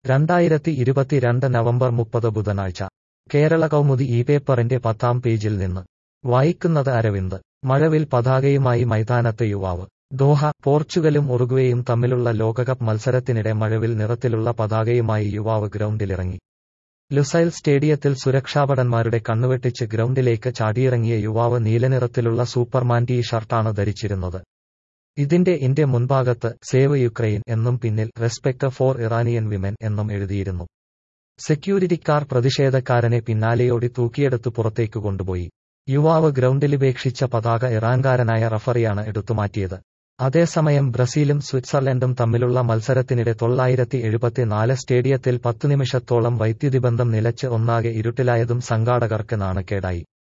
2022 November 30 ബുധനാഴ്ച കേരള കൗമുദി ഈ പേപ്പറിന്റെ 10-ാം പേജിൽ നിന്ന് വായിക്കുന്നത് അരവിന്ദ്. മഴവിൽ പതാകയുമായി മൈതാനത്ത് യുവാവ്. ദോഹ. പോർച്ചുഗലും ഉറുഗ്വേയും തമ്മിലുള്ള ലോകകപ്പ് മത്സരത്തിനിടെ മഴവിൽ നിറത്തിലുള്ള പതാകയുമായി യുവാവ് ഗ്രൗണ്ടിലിറങ്ങി. ലുസൈൽ സ്റ്റേഡിയത്തിൽ സുരക്ഷാഭടന്മാരുടെ കണ്ണുവെട്ടിച്ച് ഗ്രൗണ്ടിലേക്ക് ചാടിയിറങ്ങിയ യുവാവ് നീലനിറത്തിലുള്ള സൂപ്പർമാൻ ഷർട്ടാണ് ധരിച്ചിരുന്നത്. ഇതിന്റെ മുൻഭാഗത്ത് സേവ് യുക്രൈൻ എന്നും പിന്നിൽ റെസ്പെക്ട് ഫോർ ഇറാനിയൻ വിമൻ എന്നും എഴുതിയിരുന്നു. സെക്യൂരിറ്റിക്കാർ പ്രതിഷേധക്കാരനെ പിന്നാലെയോടി തൂക്കിയെടുത്ത് പുറത്തേക്ക് കൊണ്ടുപോയി. യുവാവ് ഗ്രൗണ്ടിലുപേക്ഷിച്ച പതാക ഇറാൻകാരനായ റഫറിയാണ് എടുത്തുമാറ്റിയത്. അതേസമയം ബ്രസീലും സ്വിറ്റ്സർലൻഡും തമ്മിലുള്ള മത്സരത്തിനിടെ 1974 സ്റ്റേഡിയത്തിൽ 10 നിമിഷത്തോളം വൈദ്യുതിബന്ധം നിലച്ച് ഒന്നാകെ ഇരുട്ടിലായതും സംഘാടകർക്ക് നാണക്കേടായി.